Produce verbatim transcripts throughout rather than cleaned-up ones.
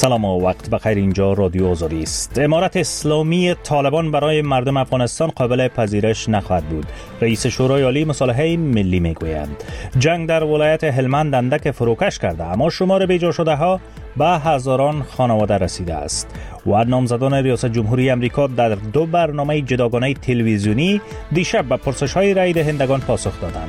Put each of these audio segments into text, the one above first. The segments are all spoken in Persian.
سلام و وقت بخیر. اینجا رادیو آزادی است. امارت اسلامی طالبان برای مردم افغانستان قابل پذیرش نخواهد بود. رئیس شورای عالی مصالحه ملی میگوید جنگ در ولایت هلمند اندک فروکش کرده، اما شمار بیجا شده ها به هزاران خانواده رسیده است. و نامزدان ریاست جمهوری امریکا در دو برنامه جداگانه تلویزیونی دیشب به پرسش‌های رای دهندگان پاسخ دادند.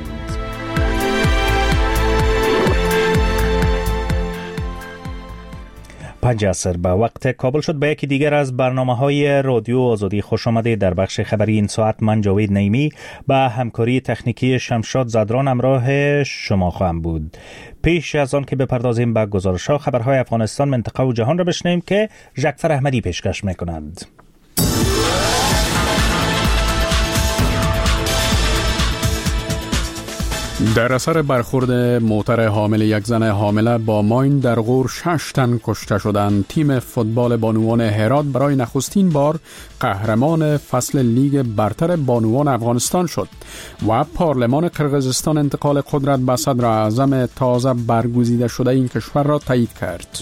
پنج عصر به وقت کابل شد. به یکی دیگر از برنامه‌های رادیو آزادی خوش آمدید. در بخش خبری این ساعت من جاوید نعیمی با همکاری تکنیکی شمشاد زدران همراه شما خواهم بود. پیش از آن که بپردازیم به گزارش‌ها، خبرهای افغانستان، منطقه و جهان را بشنویم که ژکفر احمدی پیشکش می‌کنند. در اثر برخورد موتر حامل یک زن حامله با ماین در غور شش تن کشته شدند. تیم فوتبال بانوان هرات برای نخستین بار قهرمان فصل لیگ برتر بانوان افغانستان شد و پارلمان قرقیزستان انتقال قدرت به صدر اعظم تازه برگزیده شده این کشور را تایید کرد.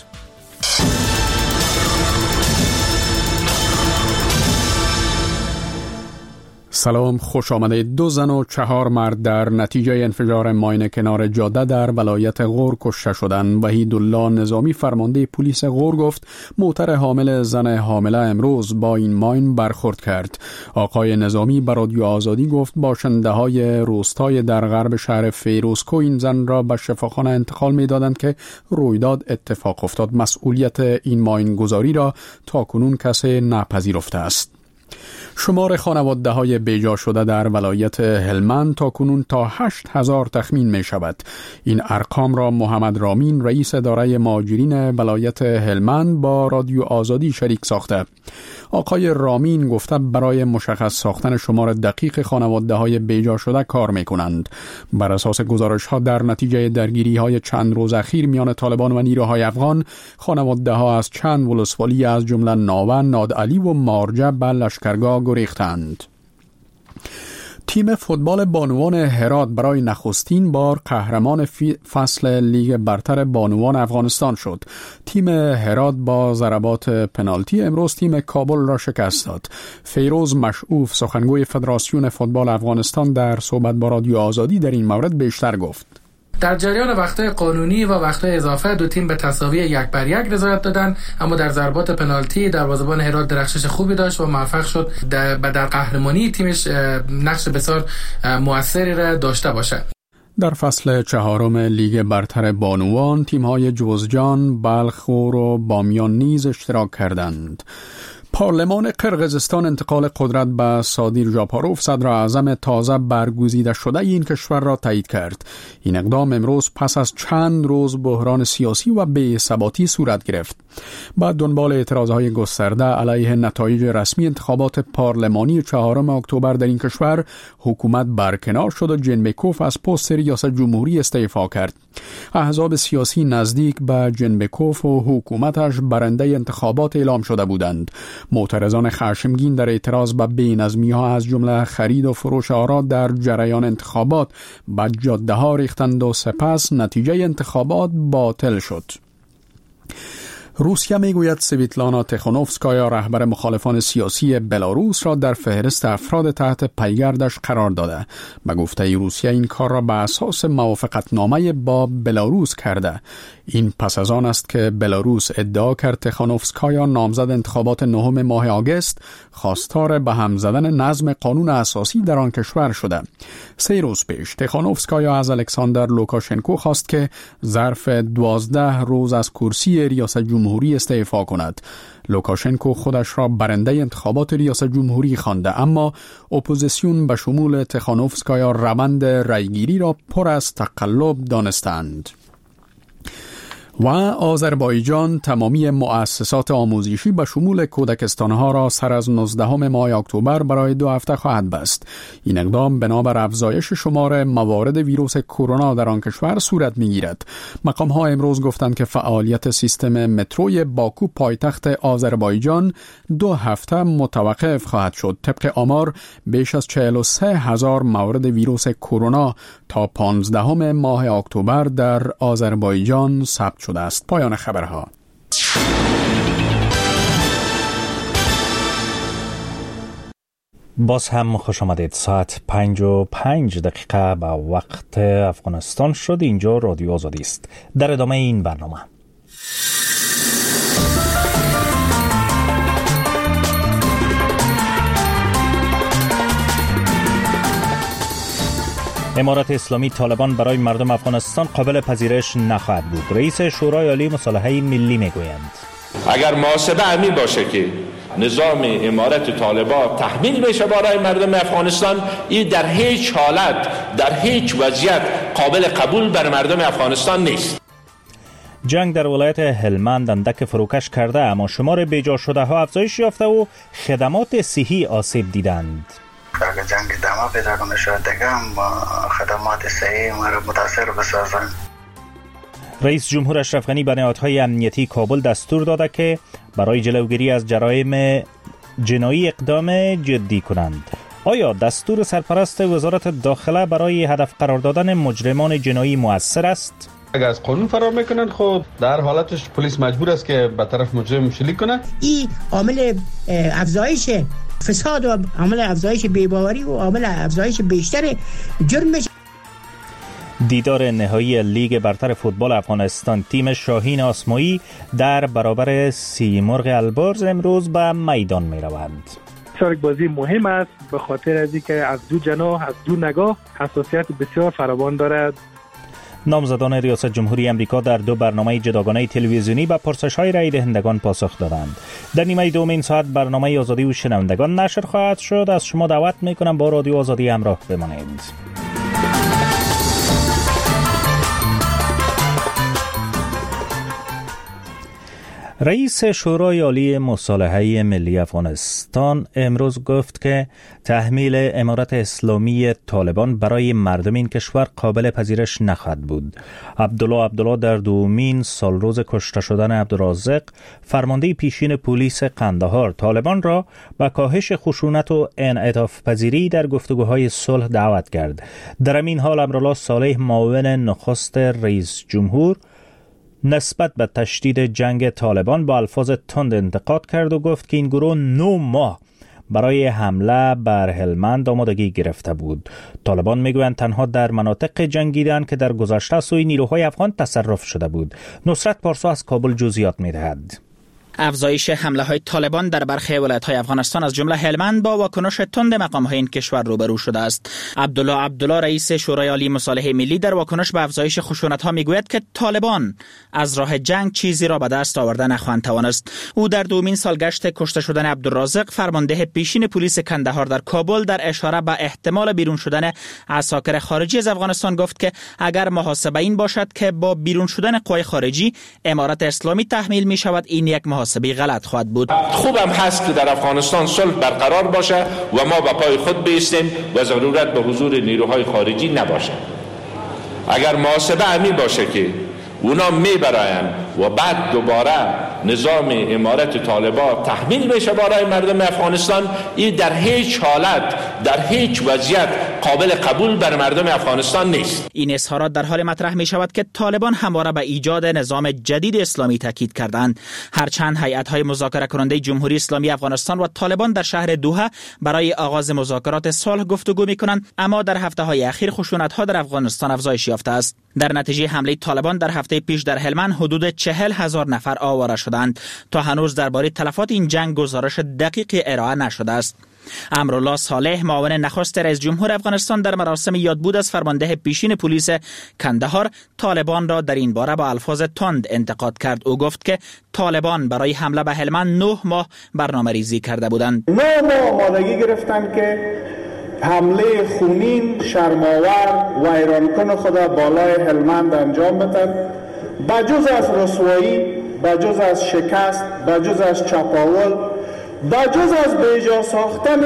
سلام، خوش آمده. دو زن و چهار مرد در نتیجه انفجار ماین کنار جاده در ولایت غور کشته شدند. وحیدالله نظامی فرمانده پلیس غور گفت موتر حامل زن حامله امروز با این ماین برخورد کرد. آقای نظامی به رادیو آزادی گفت باشنده های روستای در غرب شهر فیروزکو این زن را به شفاخانه انتقال می دادند که رویداد اتفاق افتاد. مسئولیت این ماین گذاری را تا کنون کسی نپذیرفته است. شمار خانواده های بیجا شده در ولایت هلمند تا کنون تا هشت هزار تخمین می شود. این ارقام را محمد رامین رئیس اداره مهاجرین ولایت هلمند با رادیو آزادی شریک ساخته. آقای رامین گفته برای مشخص ساختن شمار دقیق خانواده های بیجا شده کار می کنند. بر اساس گزارش ها در نتیجه درگیری های چند روز اخیر میان طالبان و نیروهای افغان، خانواده ها از چند ولسوالی از جمله ناون، نادعلی و مارجه به لشکرگاه گریختند. تیم فوتبال بانوان هرات برای نخستین بار قهرمان فصل لیگ برتر بانوان افغانستان شد. تیم هرات با ضربات پنالتی امروز تیم کابل را شکست داد. فیروز مشعوف سخنگوی فدراسیون فوتبال افغانستان در صحبت با رادیو آزادی در این مورد بیشتر گفت. در جریان وقت‌های قانونی و وقت‌های اضافه دو تیم به تساوی یک بر یک رضایت دادند، اما در ضربات پنالتی دروازه‌بان هرات درخشش خوبی داشت و موفق شد در, در قهرمانی تیمش نقش بسیار موثری را داشته باشد. در فصل چهارم لیگ برتر بانوان تیم‌های جوزجان، بلخ و بامیان نیز اشتراک کردند. پارلمان قرقیزستان انتقال قدرت به سادیر جاپاروف صدر اعظم تازه برگزیده شده این کشور را تایید کرد. این اقدام امروز پس از چند روز بحران سیاسی و بی‌ثباتی صورت گرفت. بعد دنبال اعتراضهای گسترده علیه نتایج رسمی انتخابات پارلمانی چهارم اکتبر در این کشور، حکومت برکنار شد و جنبکوف از پست ریاست جمهوری استعفا کرد. احزاب سیاسی نزدیک به جنبکوف و حکومتش برنده انتخابات اعلام شده بودند. معترضان خشمگین در اعتراض به بی‌نظمی‌ها از جمله خرید و فروش آرا در جریان انتخابات به جاده‌ها ریختند و سپس نتیجه انتخابات باطل شد. روسیه میگوید سویتلانا تخانوفسکایا رهبر مخالفان سیاسی بلاروس را در فهرست افراد تحت پیگردش قرار داده. به گفته روسیه این کار را به اساس موافقتنامه با بلاروس کرده. این پس از آن است که بلاروس ادعا کرد تخانوفسکایا نامزد انتخابات نهم ماه آگوست خواستار به هم زدن نظم قانون اساسی در آن کشور شده. سه روز پیش تخانوفسکایا از الکساندر لوکاشنکو خواست که ظرف دوازده روز از کرسی ریاست جمهوری استعفا کند. لوکاشنکو خودش را برنده انتخابات ریاست جمهوری خوانده، اما اپوزیسیون به شمول تخانوفسکایا روند رایگیری را پر از تقلب دانستند. و آذربایجان تمامی مؤسسات آموزشی به شمول کودکستانها را سر از نوزدهم ماه اکتبر برای دو هفته خواهد بست. این اقدام بنابر افزایش شمار موارد ویروس کرونا در آن کشور صورت می‌گیرد. مقام‌ها امروز گفتند که فعالیت سیستم متروی باکو پایتخت آذربایجان دو هفته متوقف خواهد شد. طبق آمار بیش از چهل و سه هزار مورد ویروس کرونا تا پانزدهم ماه اکتبر در آذربایجان ثبت شده است. پایان خبرها. باز هم خوش آمدید. ساعت پنج و پنج دقیقه به وقت افغانستان شد. اینجا رادیو آزادی است. در ادامه این برنامه امارت اسلامی طالبان برای مردم افغانستان قابل پذیرش نخواهد بود. رئیس شورای عالی مصالحه ملی میگویند اگر محاسبه امین باشه که نظام امارت طالبان تحمیل بشه برای مردم افغانستان، این در هیچ حالت در هیچ وضعیت قابل قبول بر مردم افغانستان نیست. جنگ در ولایت هلمند اندک فروکش کرده، اما شمار بیجا شده ها افزایش یافته و خدمات صحی آسیب دیدند. اگر جنگ ادامه پیدا کنه شاید دیگه هم خدمات صحی ما را متاثر بسازند. رئیس جمهور اشرف غنی به نهادهای امنیتی کابل دستور داده که برای جلوگیری از جرایم جنایی اقدام جدی کنند. آیا دستور سرپرست وزارت داخله برای هدف قرار دادن مجرمان جنایی مؤثر است؟ اگر از قانون فرار میکنن خب در حالتش پلیس مجبور است که به طرف مجرم شلیک کنه. این عامل افزایش فساد و عامل افزایش بی‌باوری و عامل افزایش بیشتر جرم میشه. دیدار نهایی لیگ برتر فوتبال افغانستان، تیم شاهین آسمایی در برابر سیمرغ البرز امروز به میدان می روند. بسیار بازی مهم است به خاطر از اینکه از دو جناح از دو نگاه حساسیت بسیار فراوان دارد. نامزدان ریاست جمهوری امریکا در دو برنامه جداگانه تلویزیونی به پرسش‌های رای دهندگان پاسخ دادند. در نیمه دوم این ساعت برنامه آزادی و شنوندگان نشر خواهد شد. از شما دعوت می‌کنم با رادیو آزادی همراه بمانید. رئیس شورای عالی مصالحه ملی افغانستان امروز گفت که تحمیل امارت اسلامی طالبان برای مردم این کشور قابل پذیرش نخواهد بود. عبدالله عبدالله در دومین سال روز کشته شدن عبدالرازق، فرمانده پیشین پلیس قندهار، طالبان را به کاهش خشونت و انعطاف پذیری در گفتگوهای صلح دعوت کرد. در این حال امرالله صالح، معاون نخست رئیس جمهور، نسبت به تشدید جنگ طالبان با الفاظ تند انتقاد کرد و گفت که این گروه نه ماه برای حمله بر هلمند آمادگی گرفته بود. طالبان میگویند تنها در مناطق جنگیدند که در گذشته سوی نیروهای افغان تصرف شده بود. نصرت پارسا از کابل جزئیات میدهد. افزایش حمله های طالبان در برخی ولایت های افغانستان از جمله هلمند با واکنش تند مقام های این کشور روبرو شده است. عبدالله عبدالله رئیس شورای عالی مصالحه ملی در واکنش به افزایش خشونت ها میگوید که طالبان از راه جنگ چیزی را به دست آورده نخواهند توانست. او در دومین سالگشت کشته شدن عبدالرازق، فرمانده پیشین پلیس کندهار در کابل، در اشاره به احتمال بیرون شدن عساکر خارجی از افغانستان گفت که اگر محاسبه این باشد که با بیرون شدن قوای خارجی امارت اسلامی تحمیل می شود، این یک محاسبه غلط خواهد بود. خوبم هست که در افغانستان صلح برقرار باشه و ما به پای خود بایستیم و ضرورت به حضور نیروهای خارجی نباشه. اگر محاسبه امین باشه که اونا میبراین و بعد دوباره نظام امارت طالبان تحمیل بشه برای مردم افغانستان، این در هیچ حالت در هیچ وضعیت قابل قبول بر مردم افغانستان نیست. این اظهارات در حال مطرح می شود که طالبان همواره به ایجاد نظام جدید اسلامی تاکید کردند. هرچند هیئت‌های مذاکره کننده جمهوری اسلامی افغانستان و طالبان در شهر دوحه برای آغاز مذاکرات صلح گفتگو می کنند، اما در هفته‌های اخیر خشونت‌ها در افغانستان افزایش یافته است. در نتیجه حمله طالبان در هفته پیش در هلمند حدود چهل هزار نفر آواره شدند. تا هنوز درباره تلفات این جنگ گزارش دقیقی ارائه نشده است. امرالله صالح، معاون نخست رئیس جمهور افغانستان، در مراسم یادبود از فرمانده پیشین پلیس کندهار طالبان را در این باره با الفاظ تند انتقاد کرد. او گفت که طالبان برای حمله به هلمند نه ماه برنامه ریزی کرده بودند. نه ماه آمادگی گرفتند که حمله خونین، شرماور و ایرانکن خود بالای هلمند انجام بدن. بجز از رسوایی، بجز از شکست، بجز از چپاول، بجز از بیجا ساختن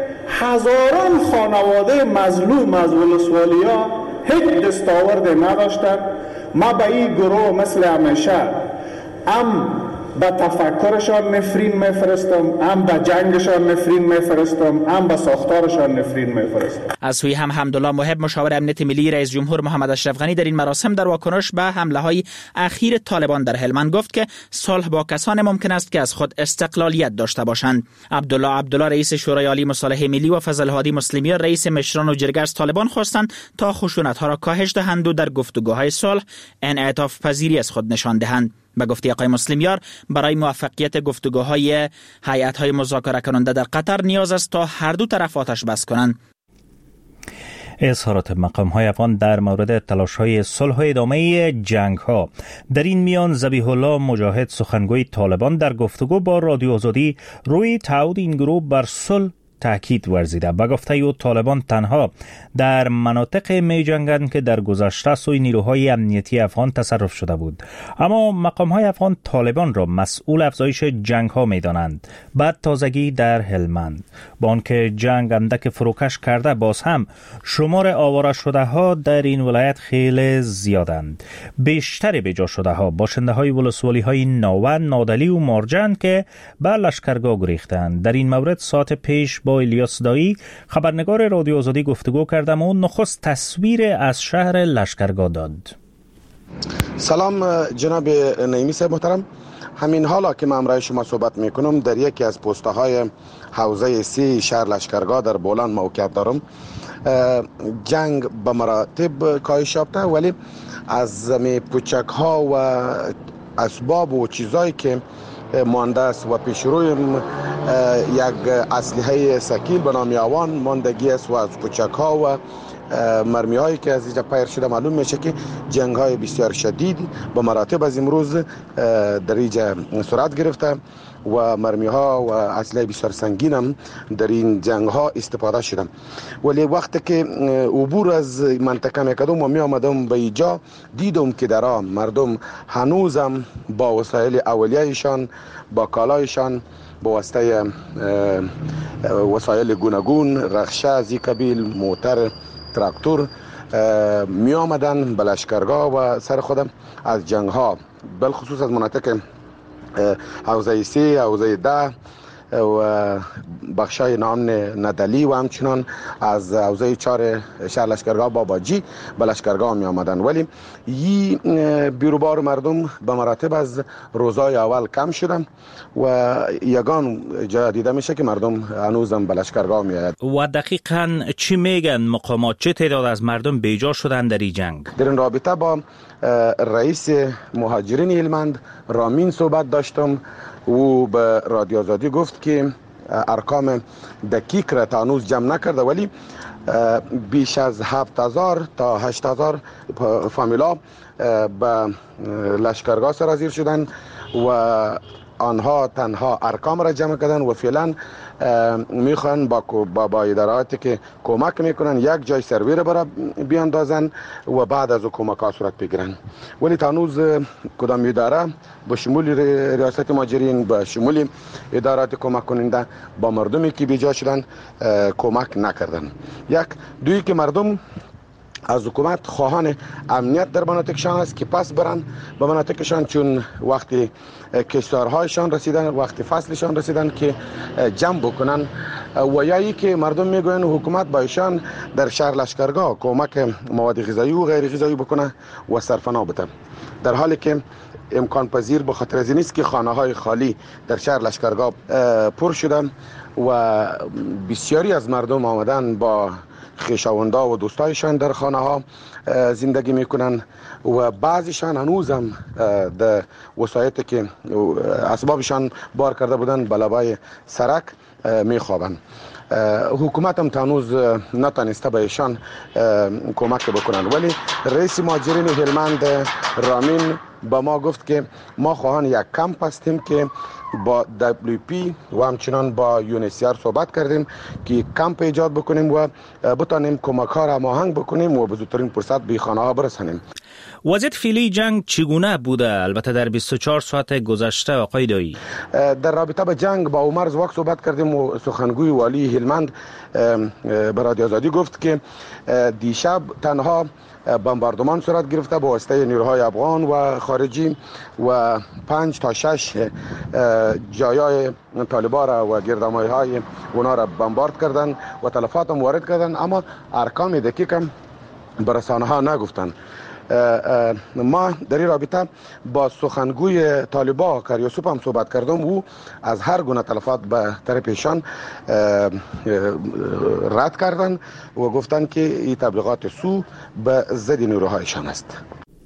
هزاران خانواده مظلوم از ولسوالیا هیچ دستاورد نداشتند. ما به این گروه مثل همیشه ام به تفکرشان نفرین میفرستم، هم به جنگشان نفرین میفرستم، هم به ساختارشان نفرین میفرستم. از سوی هم حمدالله محب مشاور امنیت ملی رئیس جمهور محمد اشرف غنی در این مراسم در واکنش به حمله های اخیر طالبان در هلمند گفت که صلح با کسان ممکن است که از خود استقلالیت داشته باشند. عبدالله عبدالله رئیس شورای عالی مصالحه ملی و فضل هادی مسلمیان رئیس مشران و جرگه از طالبان خواستند تا خشونت ها را کاهش دهند و در گفتگوهای صلح انعطاف پذیری از خود نشان دهند. به گفته آقای مسلمیار برای موفقیت گفتگوهای هیئت‌های مذاکره کننده در قطر نیاز است تا هر دو طرف آتش بس کنند. اظهارات مقام‌های افغان در مورد تلاش‌های صلح و ادامه جنگ‌ها. در این میان ذبیح الله مجاهد سخنگوی طالبان در گفتگو با رادیو آزادی روی تعهد این گروه بر صلح تاکید ورزیده و گفته او طالبان تنها در مناطق می جنگند که در گذشته سوی نیروهای امنیتی افغان تصرف شده بود، اما مقام‌های افغان طالبان را مسئول افزایش جنگ ها می دانند. بعد تازگی در هلمند با آنکه جنگ اندک فروکش کرده، باز هم شمار آواره شده ها در این ولایت خیلی زیادند. بیشتر به جا شده ها باشنده های ولسوالی های ناوه، نادلی و مارجند که به لشکرگاه گریختند. در این مورد ساعت پیش با الیاس دایی خبرنگار رادیو آزادی گفتگو کردم و نخست تصویر از شهر لشکرگاه داد. سلام جناب نعیمی صاحب محترم. همین حالا که من امروز شما صحبت میکنم در یکی از پسته های حوزه سی شهر لشکرگاه در بولان موقعیت دارم. جنگ به مراتب کاهش یافته، ولی از می پوچک ها و اسباب و چیزایی که مانده است و پیش روی یک اسلحه ثقیل به نام یاوان ماندگی است و از پوچک ها و مرمی هایی که از اینجا پیر شده معلوم میشه که جنگ های بسیار شدید به مراتب از امروز در اینجا صورت گرفته و مرمی ها و اسلحه بسیار سنگین هم در این جنگ ها استفاده شده. ولی وقتی که عبور از منطقه میکردم و می آمدم به اینجا، دیدم که در آن مردم هنوزم با وسایل اولیه‌شان، با کالایشان، با واسطه وسایل گوناگون، رخشه از این قبیل، موتر، تراکتور می آمدن به لشکرگاه و سر خودم از جنگ ها، بالخصوص از مناطق حوزه سی، حوزه ده و بخشای نام ندلی و همچنان از حوزه چهار شهر لشکرگاه باباجی به لشکرگاه می آمدن. ولی این بیروبار مردم به مراتب از روزای اول کم شدن و یگان جا دیده میشه که مردم هنوزم به لشکرگاه می آید. و دقیقاً چی میگن مقامات؟ چه تعداد از مردم بیجا شدن در این جنگ؟ در این رابطه با رئیس مهاجرین هلمند رامین صحبت داشتم. او به رادیو آزادی گفت که ارقام دقیق را تا هنوز جمع نکرده، ولی بیش از هفت هزار تا هشت هزار فامیلا به لشکرگاه سرازیر شدن و آنها تنها ارقام را جمع کردن و فعلا میخوان با با, با اداراتی که کمک میکنن یک جای سروی را برای بیاندازن و بعد از او کمک ها صورت بگیرن. ولی تا هنوز کدام اداره به شمول ریاست مهاجرین، به شمول ادارات کمک کننده با مردمی که بیجا شدن کمک نکردن. یک دویی که مردم از حکومت خواهان امنیت در مناطقشان است که پس برن به مناطقشان، چون وقتی کشتارهایشان رسیدن، وقتی فصلشان رسیدن که جمع بکنن، و یا ای که مردم میگوین حکومت با ایشان در شهر لشکرگاه کمک مواد غذایی و غیر غذایی بکنه و صرفنا بده، در حالی که امکان پذیر به خاطر از این است که خانه های خالی در شهر لشکرگاه پر شدن و بسیاری از مردم آمدن با خویشاوندا و دوستایشان در خانه ها زندگی میکنن و بعضیشان هنوزم در وسایتی که اسبابشان بار کرده بودن بلبای سرک میخوابن. حکومت هم تانوز نتانسته به ایشان کمک بکنن، ولی رئیس مهاجرین هلمند رامین با ما گفت که ما خواهان یک کمپ هستیم که با دبلیو پی و همچنان با یونیسیار صحبت کردیم که کمپ ایجاد بکنیم و بتانیم کمک ها را هماهنگ بکنیم و به زودترین فرصت به خانه ها برسانیم. وضعیت فعلی جنگ چگونه بوده؟ البته در بیست و چهار ساعت گذشته آقای دایی. در رابطه با جنگ با عمر زواک صحبت کردیم و سخنگوی والی هلمند به رادیو آزادی گفت که دیشب تنها بمباردمان صورت گرفته با واسطه نیروهای افغان و خارجی و پنج تا شش جایای طالبان را و گردمایی های اونا را بمبارد کردن و تلفات هم وارد کردن، اما ارقام دقیق هم به رسانه ها نگفتن. ما در این رابطه با سخنگوی طالبان کریوسوف هم صحبت کردم. او از هر گونه تلفات به طرفشان رد کردن و گفتن که این تبلیغات سو به ضد نیروهایشان است.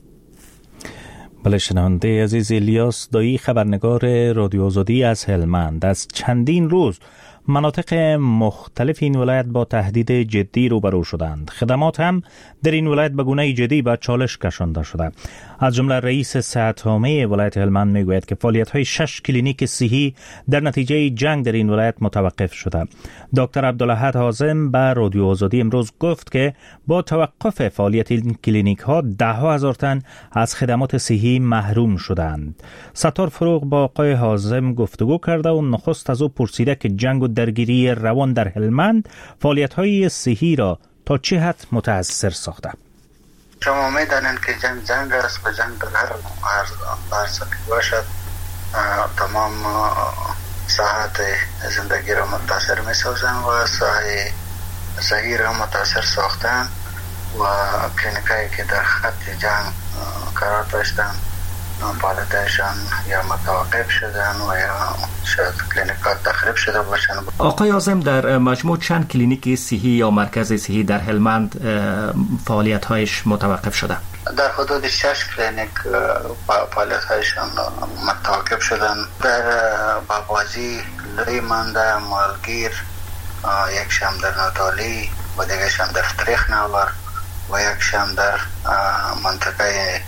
بله شنونده عزیز، الیاس دایی خبرنگار رادیو آزادی از هلمند. از چندین روز مناطق مختلف این ولایت با تهدید جدی روبرو شدند. خدمات هم در این ولایت به گونه جدی به چالش کشانده شده. از جمله رئیس صحت عامه ولایت هلمند میگوید که فعالیت‌های شش کلینیک صحی در نتیجه جنگ در این ولایت متوقف شده. دکتر عبدالاحد حازم به رادیو آزادی امروز گفت که با توقف فعالیت این کلینیک ها ده ها هزار تن از خدمات صحی محروم شدند. ستار فروغ با آقای حازم گفتگو کرده و نخست از او پرسیده که جنگ و درگیری روان در هلمند فعالیت‌های صحی را تا چه حد متاثر ساخته؟ شما میدانید که جنگ جنگ است و جنگ در هر هر سطحی باشد تمام ساحات زندگی را متاثر می سازند و ساحه صحی را متاثر ساختن و کلینیکایی که در خط جنگ قرار داشتند فعالیتشان یا متوقف شدن و یا شاید کلینیکات تخریب شده باشن. آقای عازم، در مجموع چند کلینیک صحی یا مرکز صحی در هلمند فعالیت‌هایش متوقف شده؟ در حدود شش کلینیک فعالیت‌هایشان متوقف شدن. در بابازی، لیمانده، مالگیر، یک شم در ناتالی و دیگه شم در فتریخ ناور و یک شم در منطقه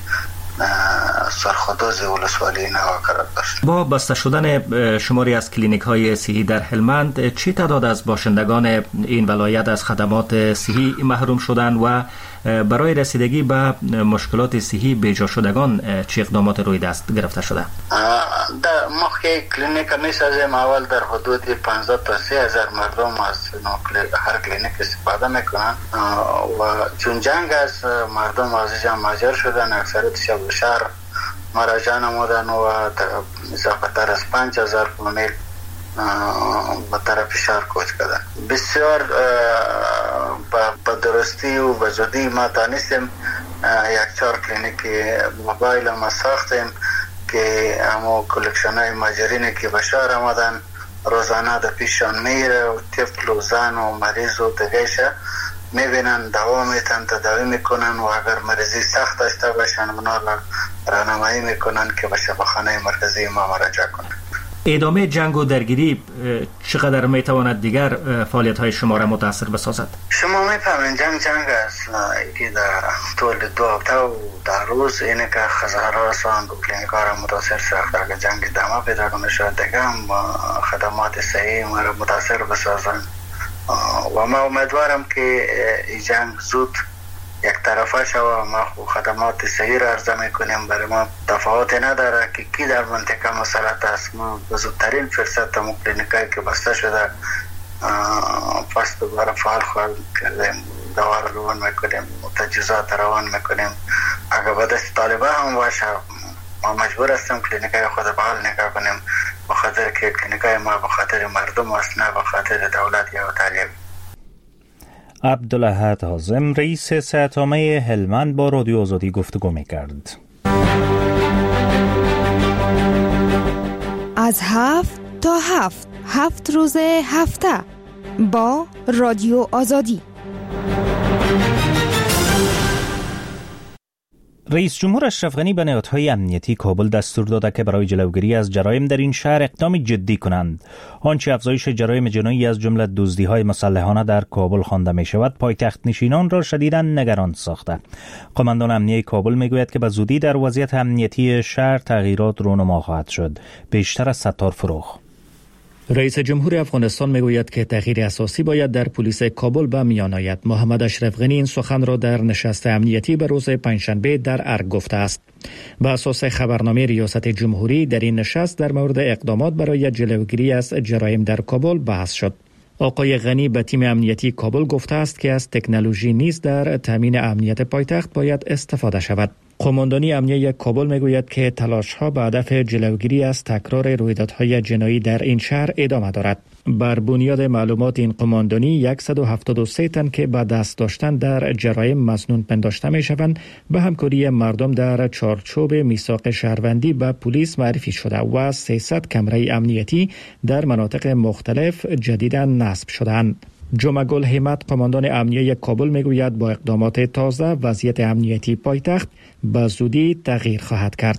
سرخدوز ولسوالی نوا قرار داشت. با بسته شدن شماری از کلینیک های صحی در هلمند چه تعداد از باشندگان این ولایت از خدمات صحی محروم شدند و برای رسیدگی به مشکلات صحی بیجا شدگان چه اقدامات روی دست گرفته شده؟ در موقع کلینیک میسازیم اول در حدود پانزده تا سی هزار مردم از هر کلینیک استفاده میکنن و چون جنگ است مردم از اینجا مهاجر شدن، اکثریت شب شهر مراجعه نمودن و اضافه تر از پنج هزار کیلومتر به طرف شهر کوچ کردن. بسیار با درستی و به زودی ما تانستیم یک چهار کلینیک موبایل ما ساختیم که همو کلکشن های مهاجرینی که به شهر آمدن روزانه در پیششان میره و طفل و زن و مریض و دیگه‌شه میبینن، دوا میتن، تداوی میکنن و اگر مریضی سخت داشته باشن اونا را راهنمایی میکنن که به شفاخانه مرکزی ما مراجعه کنن. ادامه جنگ و درگیری چقدر میتواند دیگر فعالیت های شما را متاثر بسازد؟ شما میفهمین جنگ جنگ است که در طول دو هفته و در روز اینه که هزارها رسان و کلینیک ها را متاثر ساخت. اگر جنگ ادامه پیدا کنه شاید دیگه هم خدمات صحی ما را متاثر بسازن و ما امیدوارم که این جنگ زود یک طرفه شوه. ما خدمات صحی را عرضه میکنیم، برای ما تفاوت نداره که کی در منطقه مسلط است. ما به زودترین فرصت همون کلینیکایی که بسته شده پس دوباره فعال خواهد کردیم، دوا را روان میکنیم، تجهیزات روان میکنیم. اگر به دست طالبان هم باشه ما مجبور هستیم کلینیکای خود بحال نگاه کنیم، به خاطر که کلینیکای ما به خاطر مردم است نه به خاطر دولت یا طالب. عبدالاحد حازم رئیس صحت عامه هلمند با رادیو آزادی گفتگو می‌کرد. از هفت تا هفت هفت روز هفته با رادیو آزادی. رئیس جمهور اشرف غنی به نهادهای امنیتی کابل دستور داده که برای جلوگیری از جرایم در این شهر اقدام جدی کنند. آنچه افزایش جرایم جنایی از جمله دزدی‌های مسلحانه در کابل خوانده می شود، پایتخت نشینان را شدیداً نگران ساخته. قماندان امنیه کابل می گوید که به زودی در وضعیت امنیتی شهر تغییرات رونما خواهد شد. بیشتر از ستار فروغ. رئیس جمهور افغانستان میگوید که تغییر اساسی باید در پلیس کابل به میان آید. محمد اشرف غنی این سخن را در نشست امنیتی به روز پنجشنبه در ارگ گفته است. به اساس خبرنامه ریاست جمهوری در این نشست در مورد اقدامات برای جلوگیری از جرایم در کابل بحث شد. آقای غنی به تیم امنیتی کابل گفته است که از تکنولوژی نیز در تامین امنیت پایتخت باید استفاده شود. قماندانی امنیه کابل میگوید که تلاش‌ها به هدف جلوگیری از تکرار رویدادهای جنایی در این شهر ادامه دارد. بر بنیاد معلومات این قماندانی صد و هفتاد و سه تن که به دست داشتن در جرایم مسنون پنداشته میشوند به همکاری مردم در چارچوب میثاق شهروندی به پلیس معرفی شده و سیصد کمره امنیتی در مناطق مختلف جدیداً نصب شدند. جمعه گل همت قماندان امنیه کابل میگوید با اقدامات تازه وضعیت امنیتی پایتخت به زودی تغییر خواهد کرد.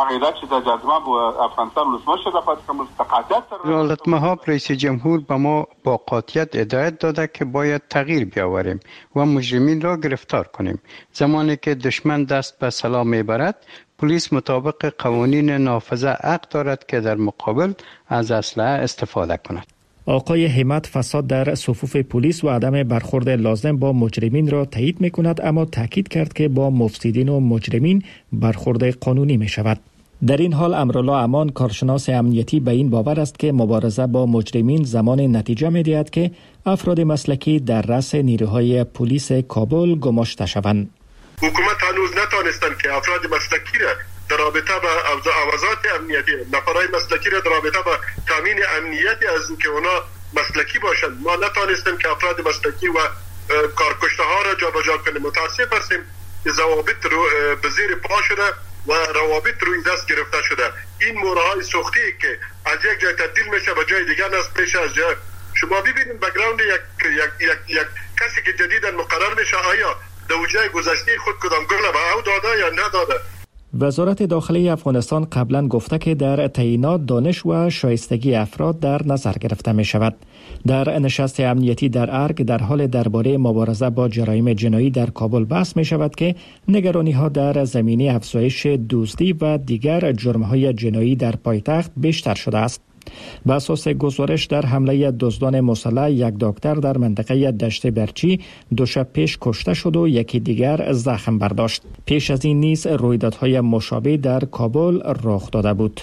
ولایت مهاب رئیس جمهور به ما با قاطعیت هدایت داده که باید تغییر بیاوریم و مجرمین را گرفتار کنیم. زمانی که دشمن دست به سلاح میبرد، پلیس مطابق قوانین نافذه حق دارد که در مقابل از اسلحه استفاده کند. آقای همت فساد در صفوف پلیس و عدم برخورد لازم با مجرمین را تایید می کند، اما تاکید کرد که با مفسدین و مجرمین برخورد قانونی می شود. در این حال امرالله امان کارشناس امنیتی به این باور است که مبارزه با مجرمین زمان نتیجه می دهد که افراد مسلکی در رأس نیروهای پلیس کابل گماشته شوند. حکومت هنوز نتانستند که افراد مسلکی را در رابطه با اوضاعات امنیتی، نفرای مسلکی را در رابطه با تامین امنیتی از اینکه اونا مسلکی باشند، ما نتانستیم که افراد مسلکی و کارکشته ها را جابجا کنیم. متاسف هستیم که ضوابط رو به زیر پا شده و روابط روی دست گرفته شده. این مورهای سوختی که از یک جای تبدیل میشه به جای دیگر است پیش از جای. شما ببینید بک‌گراند یک یک یک یک کسی که جدیداً مقرر میشه آیا در جای گذشته خود کدام گل به او داده یا نداده. وزارت داخلی افغانستان قبلا گفته که در تعیینات دانش و شایستگی افراد در نظر گرفته می شود. در نشست امنیتی در ارگ در حال درباره مبارزه با جرایم جنایی در کابل بحث می شود که نگرانی ها در زمینه افزایش دزدی و دیگر جرم های جنایی در پایتخت بیشتر شده است. به اساس گزارش در حمله دزدان مسلح یک دکتر در منطقه دشت برچی دو شب پیش کشته شد و یکی دیگر زخم برداشت. پیش از این نیز رویدادهای مشابه در کابل رخ داده بود.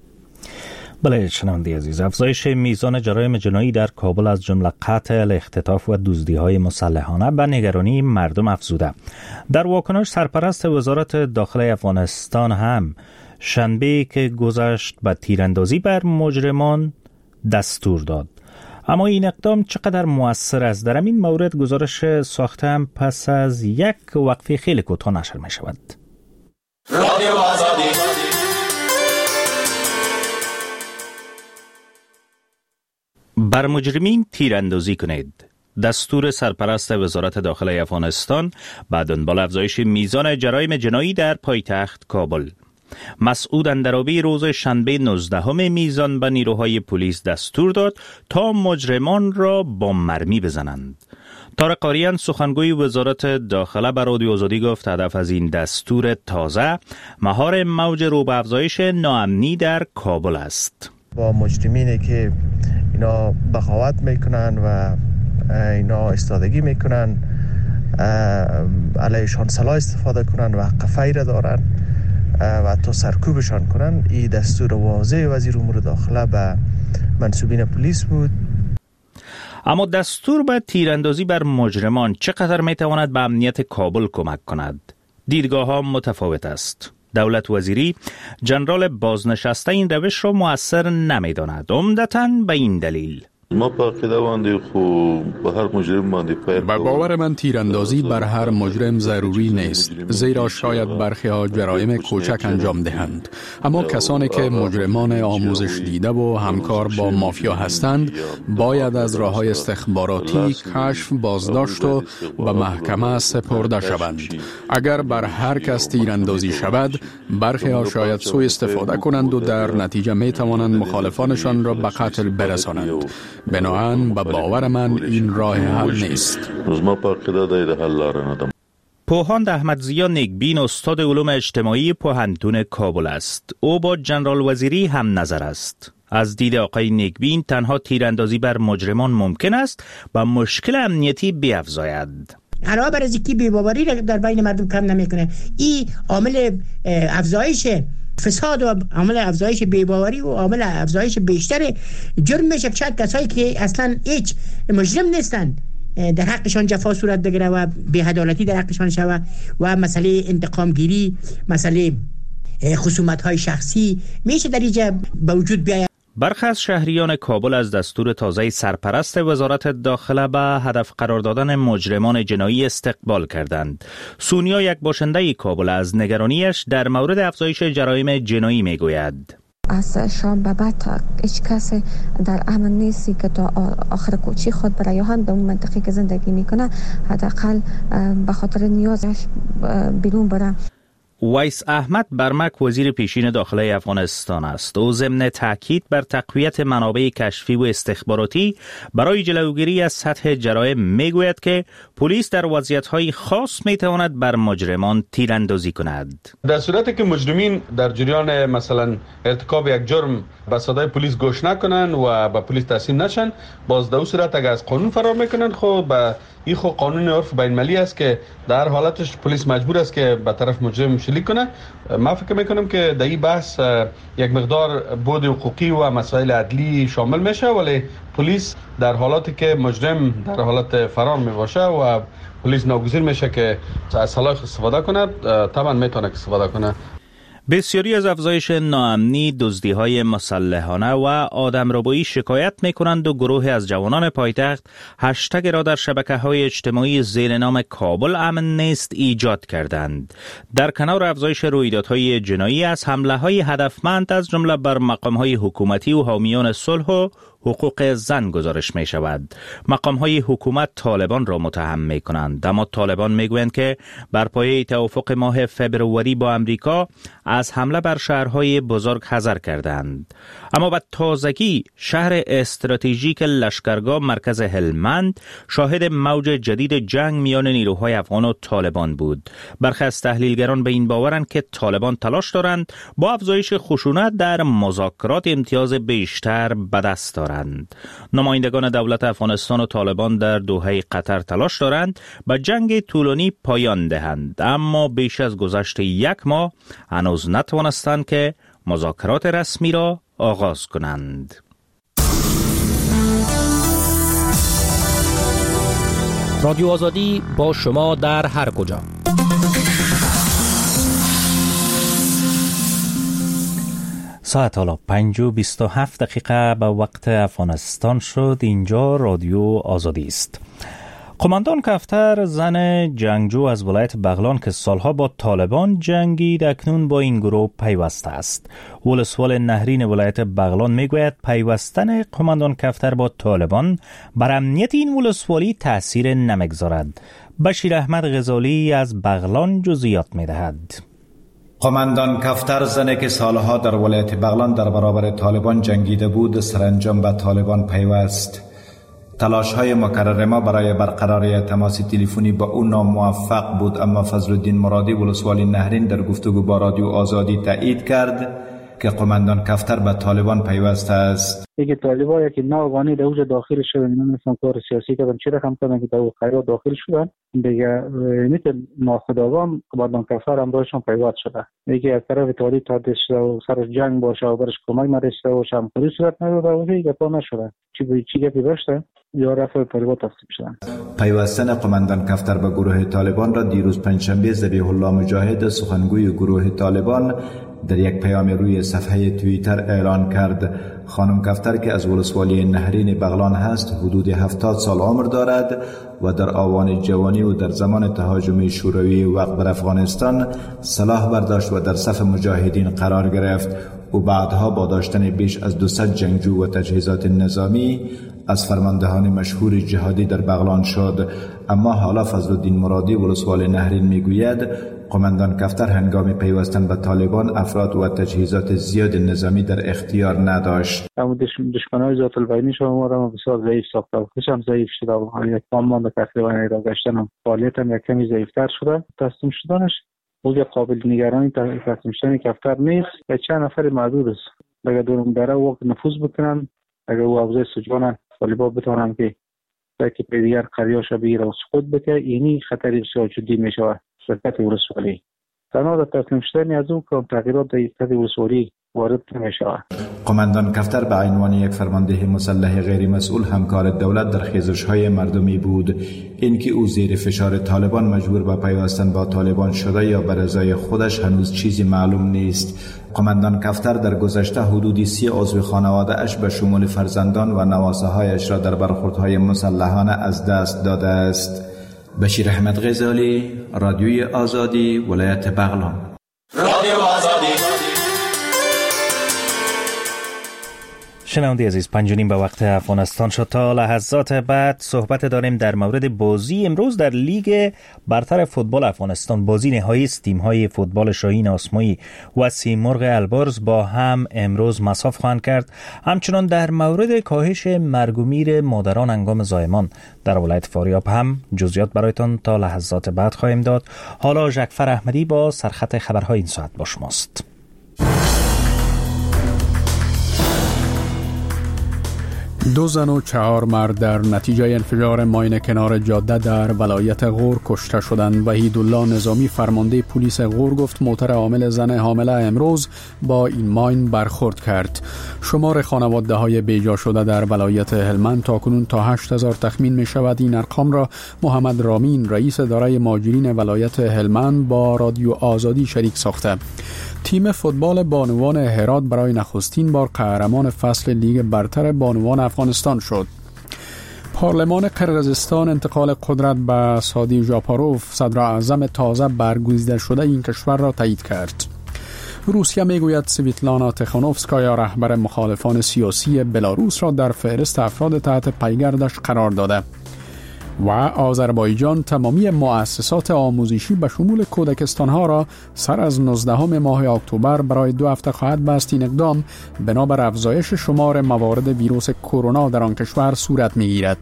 بله شنونده عزیز، افزایش میزان جرایم جنایی در کابل از جمله قتل، اختطاف و دزدی‌های مسلحانه به نگرانی مردم افزوده. در واکنش سرپرست وزارت داخلی افغانستان هم شنبه که گذشت به تیراندازی بر مجرمان دستور داد. اما این اقدام چقدر مؤثر است؟ در این مورد گزارش ساختم پس از یک وقفه خیلی کوتاه نشر می شود. رادیو آزادی. بر مجرمین تیراندازی کنید. دستور سرپرست وزارت داخلی افغانستان به دنبال افزایش میزان جرایم جنایی در پایتخت کابل. مسعود اندرابی روز شنبه نوزدهم میزان به نیروهای پلیس دستور داد تا مجرمان را با مرمی بزنند. طارق قاریان سخنگوی وزارت داخله به رادیو آزادی گفت هدف از این دستور تازه مهار موج رو به افزایش ناامنی در کابل است. با مجرمینی که اینا بغاوت میکنن و اینا استادگی میکنن، علیشان سلاح استفاده کنن و حق فیر دارن و تا سرکوبشان کنن، این دستور واضح وزیر امور داخله به منصوبین پلیس بود. اما دستور به تیراندازی بر مجرمان چقدر میتواند به امنیت کابل کمک کند؟ دیدگاه ها متفاوت است. دولت وزیری جنرال بازنشسته این روش را مؤثر نمیداند، عمدتاً به این دلیل: ما با قدواندی خوب به هر مجرم باندی پیر. با باور من تیراندازی بر هر مجرم ضروری نیست، زیرا شاید برخی ها جرایم کوچک انجام دهند، اما کسانی که مجرمان آموزش دیده و همکار با مافیا هستند باید از راه‌های استخباراتی کشف، بازداشت و به محکمه سپرده شوند. اگر بر هر کس تیراندازی شود، برخی ها شاید سوء استفاده کنند و در نتیجه می توانند مخالفانشان را به قتل برسانند. بنابراین به باور من این راه حل نیست. پوهاند احمدضیا نیکبین استاد علوم اجتماعی پوهنتون کابل است. او با جنرال وزیری هم نظر است. از دید آقای نیکبین تنها تیراندازی بر مجرمان ممکن است و مشکل امنیتی بیفزاید. علاوه بر از اینکه بی‌باوری را در بین مردم کم نمیکنه، این عامل افزایش فساد و عامل افزایش بی‌باوری و عامل افزایش بیشتر جرم میشه. شاید کسایی که اصلا هیچ مجرم نیستن در حقشان جفا صورت بگیره و بی‌عدالتی در حقشان شود و مسئله انتقام گیری، مسئله خصومت های شخصی میشه در اینجا به وجود بیاید. برخی از شهریان کابل از دستور تازه سرپرست وزارت داخله به هدف قرار دادن مجرمان جنایی استقبال کردند. سونیا، یک باشنده کابل، از نگرانیش در مورد افزایش جرایم جنایی میگوید. از شام به بعد هیچ کس در امن نیستی که تا آخر کوچی خود برایان به اون منطقه که زندگی میکنه حداقل به خاطر نیازش بیرون بره. ویس احمد برمک وزیر پیشین داخلی افغانستان است. او ضمن تاکید بر تقویت منابع کشفی و استخباراتی برای جلوگیری از سطح جرایم میگوید که پلیس در وضعیت‌های خاص میتواند بر مجرمان تیراندازی کند. در صورتی که مجرمین در جریان مثلا ارتکاب یک جرم به صدای پلیس گوش نکنن و به پلیس تسلیم نشن، باز در اون صورت اگر از قانون فرار میکنن، خب به این خود قانون عرف بین المللی است که در حالتش پلیس مجبور است که به طرف مجرم شلیک کنه. من فکر میکنم که در این بحث یک مقدار بود حقوقی و مسائل عدلی شامل میشه، ولی پلیس در حالاتی که مجرم در حالت فرار میباشه و پلیس ناگزیر میشه که از سلاح استفاده کنه، طبعا میتونه استفاده کنه. بسیاری از افزایش ناامنی، دزدی‌های مسلحانه و آدمربایی شکایت می‌کنند و گروه از جوانان پایتخت هشتگ را در شبکه‌های اجتماعی زیر نام کابل امن نیست ایجاد کردند. در کنار افزایش رویدادهای جنایی، از حمله‌های هدفمند از جمله بر مقام‌های حکومتی و حامیان صلح و حقوق زن گزارش می شود. مقام‌های حکومت طالبان را متهم می کنند، اما طالبان می گویند که بر پایه توافق ماه فبروری با امریکا از حمله بر شهرهای بزرگ حذر کردند. اما به تازگی شهر استراتژیک لشکرگاه مرکز هلمند شاهد موج جدید جنگ میان نیروهای افغان و طالبان بود. برخی از تحلیلگران به این باورند که طالبان تلاش دارند با افزایش خشونت در مذاکرات امتیاز بیشتر به دست دارند. نمایندگان دولت افغانستان و طالبان در دوحه قطر تلاش دارند به جنگ طولانی پایان دهند، اما بیش از گذشت یک ماه هنوز نتوانستند که مذاکرات رسمی را آغاز کنند. رادیو آزادی با شما در هر کجا. ساعت حالا پنج و بیست و هفت دقیقه به وقت افغانستان شد. اینجا رادیو آزادی است. قماندان کفتر، زن جنگجو از ولایت بغلان که سالها با طالبان جنگید، اکنون با این گروه پیوسته است. ولسوال نهرین ولایت بغلان میگوید پیوستن قماندان کفتر با طالبان بر امنیت این ولسوالی تأثیر نمیگذارد. بشیر احمد غزالی از بغلان جزئیات میدهد. قماندان کفتر، زنی که سالها در ولایت بغلان در برابر طالبان جنگیده بود، سرانجام به طالبان پیوست. تلاش های مکرر ما برای برقراری تماس تلفنی با او ناموفق بود، اما فضل الدین مرادی ولسوالی نهرین در گفتگو با رادیو آزادی تایید کرد که قماندان کفتر به طالبان پیوسته است. دیگه طالبان یکی ناوانی در اوج داخل شدن، نمی‌دونم کار سیاسی کردن، چی رقم کردن که در خیرات داخل شدن. دیگه نیت ناخودآگاه قماندان کفتر هم باشون پیوست شده. دیگه از طرف طالب تادش و سر جنگ باشه و برش کمک نرسیده و همکاری صورت نداده و دیگه پا نشده. چی به چی گپی داشته؟ یا رفع طالبان تصدیق شدن. پیوستن قماندان کفتر به گروه طالبان را دیروز پنجشنبه ذبیح الله مجاهد، سخنگوی گروه طالبان، در یک پیام روی صفحه توییتر اعلان کرد. خانم کفتر که از ولسوالی نهرین بغلان هست، حدود هفتاد سال عمر دارد و در آوان جوانی و در زمان تهاجم شوروی وقت بر افغانستان سلاح برداشت و در صف مجاهدین قرار گرفت. او بعدها با داشتن بیش از دویست جنگجو و تجهیزات نظامی از فرماندهان مشهور جهادی در بغلان شد. اما حالا فضل الدین مرادی ولسوال نهرین میگوید قماندان کفتر هنگام پیوستن به طالبان افراد و تجهیزات زیاد نظامی در اختیار نداشت. اما دشمنای ذات البینی شما را بسیار ضعیف ساخته و خودم ضعیف شده و یک کامان به تقریبا ایران گشتن هم فعالیت هم یک کمی ضعیفتر شده. تسلیم شدنش او قابل نگرانی تسلیم شدن کفتر نیست و چند نفر معدود است. اگر دورم داره وقت نفوذ بکنن، اگر او افزای سجان طالبان بتوانن که که به دیگر قریاش بگیره و سقوط بکنه، اینی خطری بسیار جدی میشه شرکت ولسوالی. تنها در تصمیم شدن از او که تغییرات در شرکت ولسوالی وارد نمیشه. قماندان کفتر به عنوان یک فرمانده مسلح غیر مسئول همکار دولت در خیزش‌های مردمی بود. اینکه او زیر فشار طالبان مجبور به پیوستن با طالبان شده یا به رضای خودش هنوز چیزی معلوم نیست. قماندان کفتر در گذشته حدودی سی عضو خانواده اش به شمول فرزندان و نواسه‌هایش را در برخوردهای مسلحانه از دست داده است. بشیر احمد غزالی، رادیوی آزادی، ولایت بغلان. رادیو آزادی. شنونده عزیز، پنج و نیم به وقت افغانستان شد. تا لحظات بعد صحبت داریم در مورد بازی امروز در لیگ برتر فوتبال افغانستان. بازی نهایی است. تیم‌های فوتبال شاهین آسمایی و سیمرغ البرز با هم امروز مصاف خواهند کرد. همچنان در مورد کاهش مرگ و میر مادران هنگام زایمان در ولایت فاریاب هم جزئیات برایتان تا لحظات بعد خواهیم داد. حالا ژکفر احمدی با سرخط خبرهای این ساعت با شماست. دو زن و چهار مرد در نتیجه انفجار ماین کنار جاده در ولایت غور کشته شدند. وحیدالله نظامی فرمانده پلیس غور گفت موتر حامل زن حامله امروز با این ماین برخورد کرد. شمار خانواده های بیجا شده در ولایت هلمند تاکنون تا هشت هزار تخمین می شود. این ارقام را محمد رامین رئیس اداره مهاجرین ولایت هلمند با رادیو آزادی شریک ساخته. تیم فوتبال بانوان هرات برای نخستین بار قهرمان فصل لیگ برتر بانوان افغانستان شد. پارلمان قرقیزستان انتقال قدرت به سادی ژاپاروف صدر اعظم تازه برگزیده شده این کشور را تایید کرد. روسیه میگوید سویتلانا تخانوفسکایا رهبر مخالفان سیاسی بلاروس را در فهرست افراد تحت پیگردش قرار داده. و آذربایجان تمامی مؤسسات آموزشی به شمول کودکستانها را سر از نوزدهم ماه اکتبر برای دو هفته خواهد بست. این اقدام بنابر افزایش شمار موارد ویروس کرونا در آن کشور صورت می‌گیرد.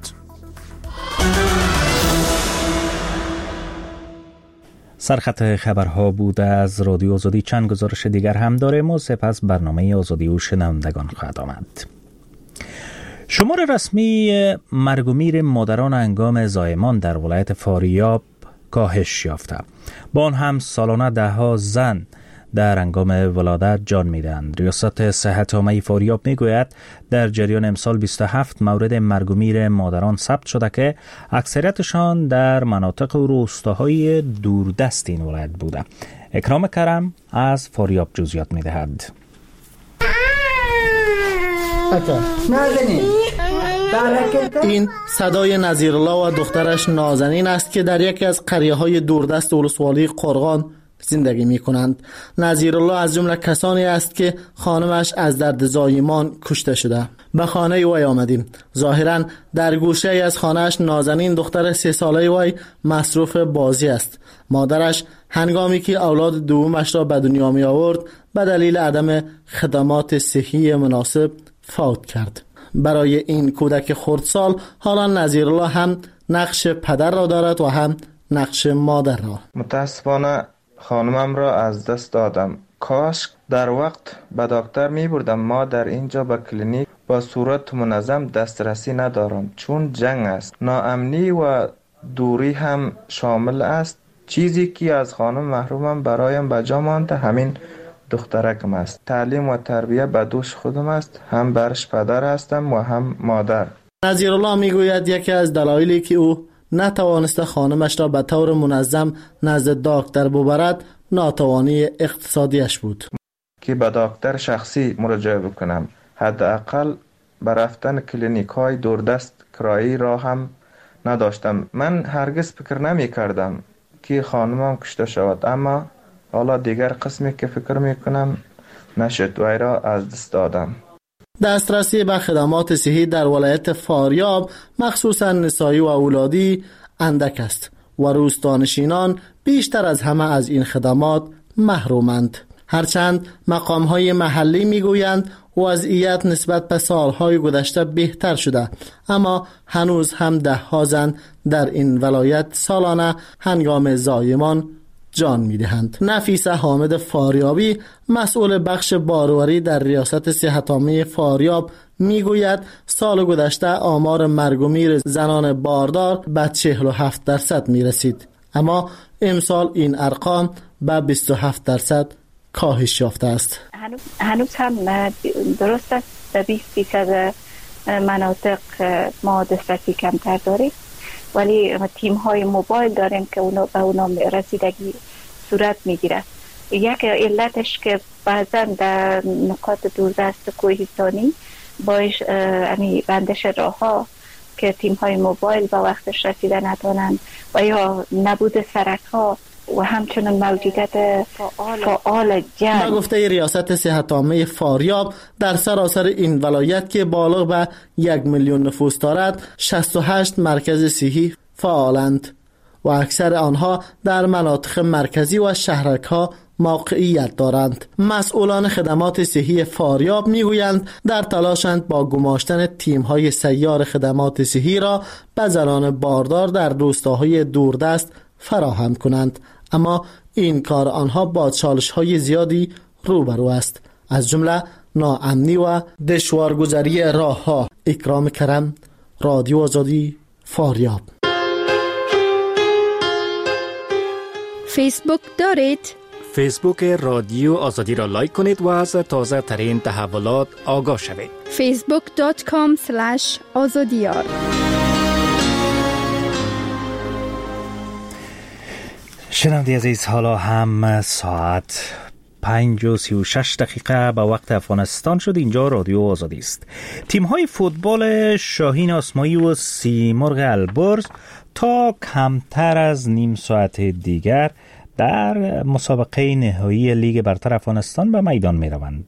سرخط خبرها بود از رادیو آزادی. چند گزارش دیگر هم داریم و سپس برنامه آزادی و شنوندگان خواهد آمد. شمار رسمی مرگ و میر مادران هنگام زایمان در ولایت فاریاب کاهش یافته. با آن هم سالانه ده ها زن در هنگام ولادت جان میدهند. ریاست صحت عامه فاریاب میگوید در جریان امسال بیست و هفت مورد مرگ و میر مادران ثبت شده که اکثریتشان در مناطق و روستاهای دوردست این ولایت بوده. اکرام کرم از فاریاب جزئیات میدهد. این صدای نظیرالله و دخترش نازنین است که در یکی از قریه‌های دوردست ولسوالی قرغان زندگی می کنند. نظیرالله از جمله کسانی است که خانمش از درد زایمان کشته شده. به خانه وی آمدیم. ظاهراً در گوشه از خانهش نازنین دختر سه ساله وی مصروف بازی است. مادرش هنگامی که اولاد دومش را به دنیا می آورد به دلیل عدم خدمات صحی مناسب فوت کرد. برای این کودک خردسال حالا نظیرالله هم نقش پدر را دارد و هم نقش مادر را. متاسفانه خانمم را از دست دادم. کاش در وقت به دکتر می بردم. ما در اینجا به کلینیک با صورت منظم دسترسی ندارم چون جنگ است. ناامنی و دوری هم شامل است. چیزی که از خانم محرومم برایم به جا مانده همین دخترکم است. تعلیم و تربیه به دوش خودم است. هم برش پدر هستم و هم مادر. نظیرالله میگوید یکی از دلایلی که او نتوانسته خانمش را به طور منظم نزد دکتر ببرد ناتوانی اقتصادیش بود. که به دکتر شخصی مراجعه بکنم. حداقل به رفتن کلینیک های دوردست کرایی را هم نداشتم. من هرگز فکر نمی کردم که خانمم کشته شود، اما حالا دیگر قسمی که فکر می کنم نشد و ای را از دست دادم. دسترسی به خدمات صحی در ولایت فاریاب مخصوصا نسایی و اولادی اندک است و روستانشینان بیشتر از همه از این خدمات محرومند. هرچند مقام‌های محلی میگویند وضعیت نسبت به سالهای گذشته بهتر شده، اما هنوز هم ده ها زن در این ولایت سالانه هنگام زایمان جان می‌دهند. نفیسه حامد فاریابی مسئول بخش باروری در ریاست صحت‌عامه فاریاب میگوید سال گذشته آمار مرگ و میر زنان باردار به چهل و هفت درصد میرسید، اما امسال این ارقام به بیست و هفت درصد کاهش یافته است. هنوز, هنوز هم درست است به بیست فیصد مناطق ما دسترسی کمتر داریم، ولی تیم های موبایل داریم که اونا به اونا رسیدگی صورت میگیره. یک علتش که بعضا در نقاط دوردست کوهستانی باش امی بندش راه ها که تیم های موبایل با وقتش رسیده نتونن و یا نبود سرک ها و همچنین موجودیت فعال جنگ. با گفته ریاست صحت عامه فاریاب در سراسر این ولایت که بالغ به یک میلیون نفوس دارد شصت و هشت مرکز صحی فعالند و اکثر آنها در مناطق مرکزی و شهرک ها موقعیت دارند. مسئولان خدمات صحی فاریاب میگویند در تلاشند با گماشتن تیم‌های سیار خدمات صحی را به زنان باردار در روستاهای دوردست فراهم کنند، اما این کار آنها با چالش‌های زیادی روبرو است، از جمله ناامنی و دشوارگذاری راه‌ها. اکرام کرم، رادیو آزادی، فاریاب. فیسبوک دارید؟ فیسبوک رادیو آزادی را لایک کنید و از تازه ترین تحولات آگاه شوید. فیسبوک دات کام اسلش آزادیار. شنونده عزیز، حالا هم ساعت پنج و سی و شش دقیقه به وقت افغانستان شد. اینجا رادیو آزادی است. تیم های فوتبال شاهین آسمایی و سیمرغ البرز تا کمتر از نیم ساعت دیگر در مسابقه نهایی لیگ برتر افغانستان به میدان می روند.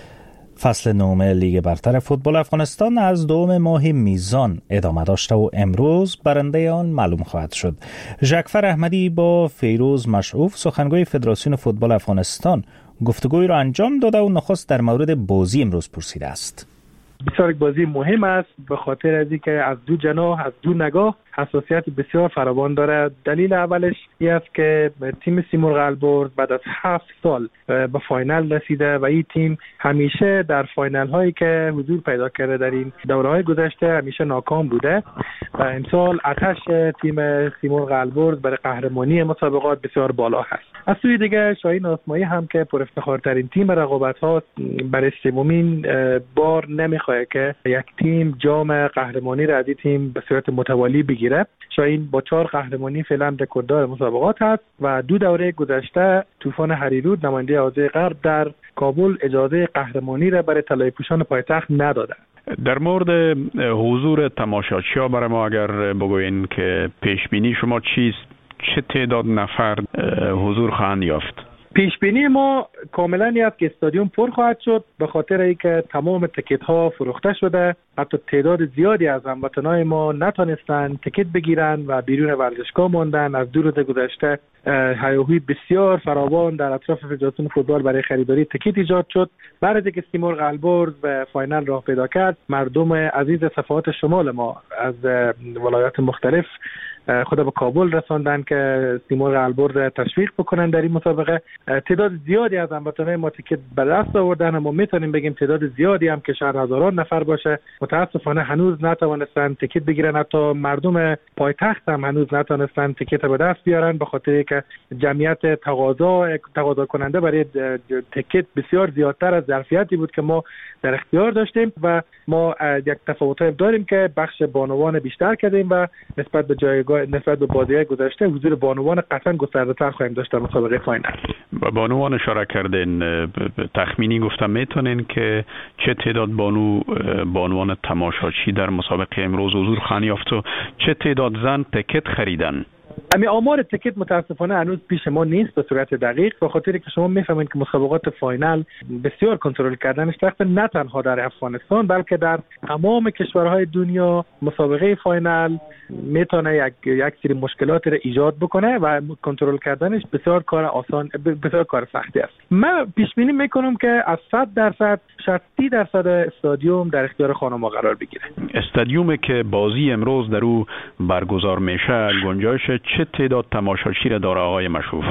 فصل نهم لیگ برتر فوتبال افغانستان از دوم ماه میزان ادامه داشته و امروز برنده آن معلوم خواهد شد. ژکفر احمدی با فیروز مشعوف سخنگوی فدراسیون فوتبال افغانستان گفتگوی را انجام داده و نخست در مورد بازی امروز پرسیده است. بسیار بازی مهم است به خاطر از اینکه از دو جناح، از دو نگاه حساسیت بسیار فراوان دارد. دلیل اولش این است که تیم سیمرغ البرز بعد از هفت سال به فاینال رسیده و این تیم همیشه در فاینال هایی که حضور پیدا کرده در این دوره های گذشته همیشه ناکام بوده و امسال آتش تیم سیمرغ البرز برای قهرمانی مسابقات بسیار بالا هست. از سوی دیگه شاهین آسمایی هم که پر افتخارترین تیم رقابت ها برای سومین بار نمیخواد که یک تیم جام قهرمانی را از این تیم به صورت متوالی بگیره. شاهین با چهار قهرمانی فعلا رکورددار مسابقات هست و دو دوره گذشته طوفان هریرود نماینده حوزه غرب در کابل اجازه قهرمانی را برای طلای پوشان پایتخت نداده. در مورد حضور تماشاچی‌ها برای ما اگر بگوین که پیش بینی شما چیست؟ چه تعداد نفر حضور خواهند یافت؟ پیش بینی ما کاملا است که استادیوم پر خواهد شد به خاطر اینکه تمام تیکت ها فروخته شده. حتی تعداد زیادی از هموطنان ما نتونستن تیکت بگیرن و بیرون ورزشگاه ماندن. از دو روز گذشته هیاهوی بسیار فراوان در اطراف فدراسیون فوتبال برای خریداری تیکت ایجاد شد. بعد از اینکه سیمرغ البرز به فاینال راه پیدا کرد، مردم عزیز صفحات شمال ما از ولایات مختلف خود به کابل رساندن که سیمرغ البرز تشویق بکنن در این مسابقه. تعداد زیادی از هموطنان ما تیکت به دست آوردن، ما میتونیم بگیم تعداد زیادی هم که شاید هزاران نفر باشه متاسفانه هنوز نتوانستن تیکت بگیرن. حتی مردم پایتخت هم هنوز نتوانستن تیکت به دست بیارن به خاطر که جمعیت تقاضا تقاضا کننده برای تیکت بسیار زیادتر از ظرفیتی بود که ما در اختیار داشتیم و ما یک تفاوت داریم که بخش بانوان بیشتر کردیم و نسبت به جایگاه نسبت به بازی‌های گذشته حضور بانوان قطعا گسترده‌تر خواهیم داشت در مسابقه فاینال. با بانوان اشاره کردین، تخمینی گفتم میتونین که چه تعداد بانو بانوان تماشاچی در مسابقه امروز حضور خواهند یافت و چه تعداد زن تیکت خریدن؟ امی آمار تیکت متاسفانه هنوز پیش ما نیست به صورت دقیق به خاطر که شما میفهمید که مسابقات فاینال بسیار کنترل کردنش سخت، نه تنها در افغانستان بلکه در تمام کشورهای دنیا. مسابقه فاینال میتونه یک یک سری مشکلات را ایجاد بکنه و کنترل کردنش بسیار کار آسان بسیار کار سختی است. من پیش بینی میکنم که از صد درصد شصت درصد استادیوم در اختیار خانم‌ها قرار بگیره. استادیومی که بازی امروز در او برگزار میشه گنجایش چه تعداد تماشاچی را داره آقای مشروف؟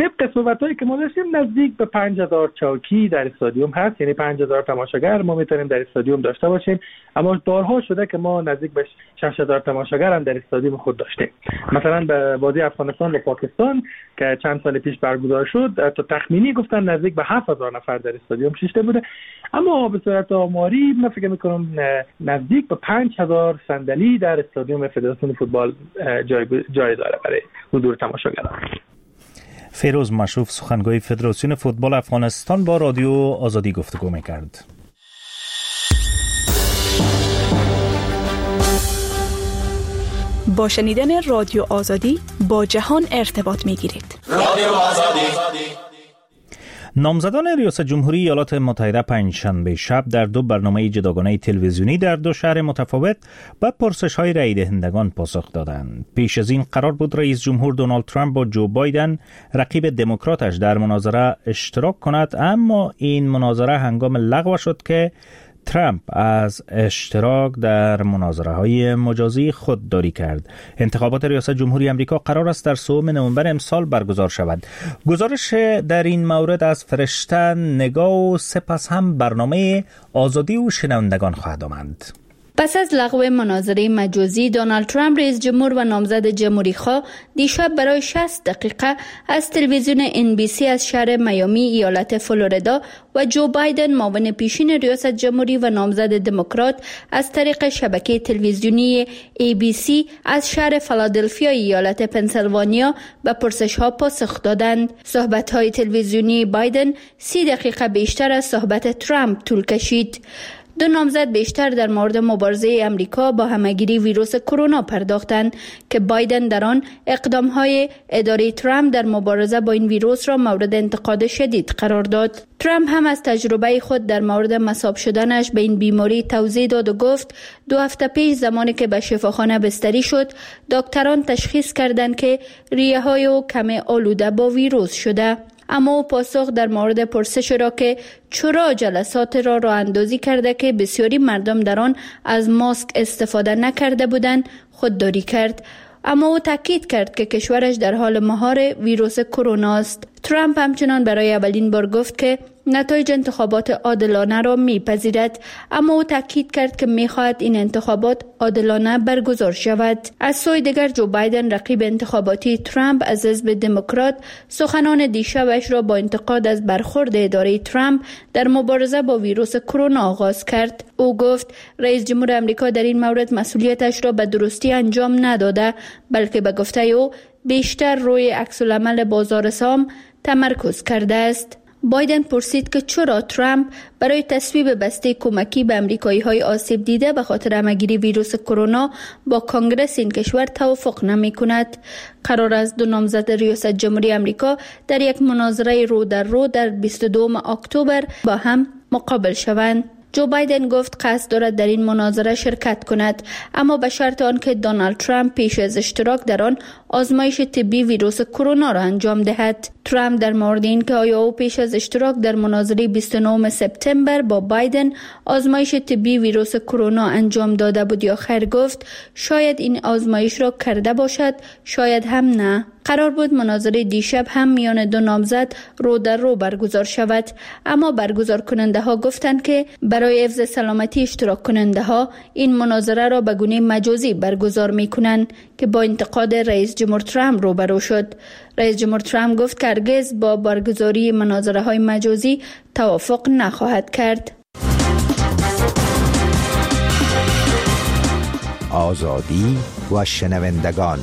طبق صحبت‌هایی که ما داشتیم نزدیک به پنج هزار چوکی در استادیوم هست، یعنی پنج هزار تماشاگر ما میتونیم در استادیوم داشته باشیم. اما بارها شده که ما نزدیک به شش هزار تماشاگر هم در استادیوم خود داشتیم. مثلا به بازی افغانستان و پاکستان که چند سال پیش برگزار شد تا تخمینی گفتن نزدیک به هفت هزار نفر در استادیوم شیشته بوده، اما به صورت آماری من فکر می‌کنم نزدیک به پنج هزار صندلی در استادیوم فدراسیون فوتبال جای جای داره برای حضور تماشاگران. فیروز مشروف سخنگوی فدراسیون فوتبال افغانستان با رادیو آزادی گفتگو می‌کرد. با شنیدن رادیو آزادی با جهان ارتباط می‌گیرید. رادیو آزادی. نامزدان ریاست جمهوری ایالات متحده پنجشنبه شب در دو برنامه جداگانه تلویزیونی در دو شهر متفاوت به پرسش‌های رای دهندگان پاسخ دادند. پیش از این قرار بود رئیس جمهور دونالد ترامپ با جو بایدن رقیب دموکراتش در مناظره اشتراک کند، اما این مناظره هنگام لغو شد که ترامپ از اشتراک در مناظره‌های مجازی خودداری کرد. انتخابات ریاست جمهوری آمریکا قرار است در سوم نوامبر امسال برگزار شود. گزارش در این مورد از فرشته نگاه و سپس هم برنامه آزادی و شنوندگان خواهد آمد. پس از لغو مناظره مجازی، دونالد ترامپ رئیس جمهور و نامزد جمهوری‌خواه دیشب برای شصت دقیقه از تلویزیون ان بی سی از شهر میامی ایالت فلوریدا و جو بایدن معاون پیشین ریاست جمهوری و نامزد دموکرات از طریق شبکه تلویزیونی ای بی سی از شهر فیلادلفیا ایالت پنسیلوانیا به پرسش‌ها پاسخ دادند. صحبت‌های تلویزیونی بایدن سی دقیقه بیشتر از صحبت ترامپ طول کشید. دو نامزد بیشتر در مورد مبارزه امریکا با همه‌گیری ویروس کرونا پرداختند که بایدن در آن اقدام‌های اداره ترامپ در مبارزه با این ویروس را مورد انتقاد شدید قرار داد. ترامپ هم از تجربه خود در مورد مصاب شدنش به این بیماری توضیح داد و گفت دو هفته پیش زمانی که به شفاخانه بستری شد، دکتران تشخیص کردند که ریه‌های او کم آلوده با ویروس شده. اما او پاسخ در مورد پرسش را که چرا جلسات را راه اندازی کرده که بسیاری مردم در آن از ماسک استفاده نکرده بودند خودداری کرد. اما او تاکید کرد که کشورش در حال مهار ویروس کرونا است. ترامپ همچنان برای اولین بار گفت که نتایج انتخابات عادلانه را میپذیرد، اما او تاکید کرد که میخواهد این انتخابات عادلانه برگزار شود. از سوی دیگر جو بایدن رقیب انتخاباتی ترامپ از حزب دموکرات سخنان دیشبش را با انتقاد از برخورد اداره ترامپ در مبارزه با ویروس کرونا آغاز کرد. او گفت رئیس جمهور آمریکا در این مورد مسئولیتش را به درستی انجام نداده، بلکه به گفته او بیشتر روی عکس‌العمل بازار سهام تمرکز کرده است. بایدن پرسید که چرا ترامپ برای تصویب بسته کمکی به امریکایی‌های آسیب دیده به خاطر همه‌گیری ویروس کرونا با کانگرس این کشور توافق نمی‌کند. قرار است دو نامزد ریاست جمهوری آمریکا در یک مناظره رو در رو در بیست و دوم اکتبر با هم مقابل شوند. جو بایدن گفت قصد دارد در این مناظره شرکت کند، اما به شرط آنکه دونالد ترامپ پیش از اشتراک در آن آزمایش طبی ویروس کرونا را انجام دهد. ترامپ در مورد این که آیا او پیش از اشتراک در مناظره بیست و نهم سپتامبر با بایدن آزمایش طبی ویروس کرونا انجام داده بود یا خیر گفت شاید این آزمایش را کرده باشد، شاید هم نه. قرار بود مناظره دیشب هم میان دو نامزد رو در رو برگزار شود، اما برگزار کننده ها گفتند که برای حفظ سلامتی اشتراک کننده ها این مناظره را به گونه مجازی برگزار می کنند که با انتقاد رئیس جمهور ترامپ روبرو شد. رئیس جمهور ترامپ گفت که هرگز با برگزاری مناظره های مجازی توافق نخواهد کرد. آزادی و شنوندگان.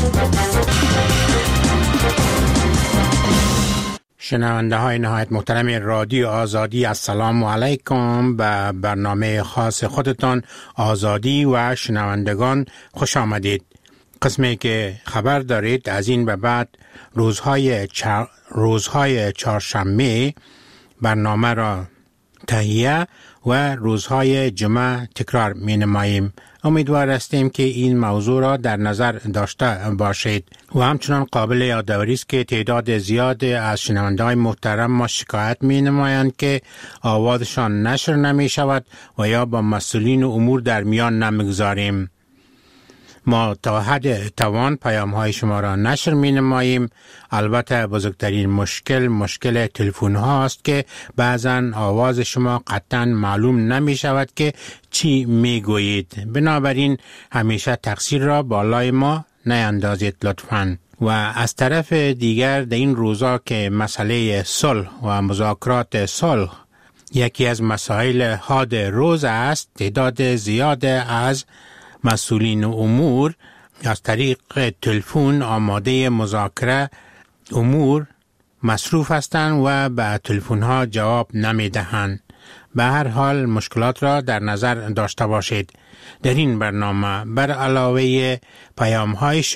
شنونده های نهایت محترم رادیو آزادی، السلام علیکم. به برنامه خاص خودتان آزادی و شنوندگان خوش آمدید. قسمی که خبر دارید از این به بعد روزهای چار... روزهای چهارشنبه برنامه را تهیه و روزهای جمعه تکرار می نماییم. امیدوار هستیم که این موضوع را در نظر داشته باشید و همچنان قابل یادآوری است که تعداد زیاد از شنونده‌های محترم ما شکایت می نمایند که آوازشان نشر نمی شود و یا با مسئولین امور در میان نمیگذاریم. ما تا حد توان پیام های شما را نشر می نماییم. البته بزرگترین مشکل مشکل تلفن هاست که بعضا آواز شما قطعا معلوم نمی شود که چی می گویید. بنابراین همیشه تقصیر را بالای ما نیندازید لطفاً. و از طرف دیگر در این روزا که مسئله صلح و مذاکرات صلح یکی از مسائل حاد روز است، تعداد زیاد از مسئولین امور از طریق تلفن آماده مذاکره امور مصروف هستند و به تلفن ها جواب نمی دهند. به هر حال مشکلات را در نظر داشته باشید. در این برنامه بر علاوه پیام های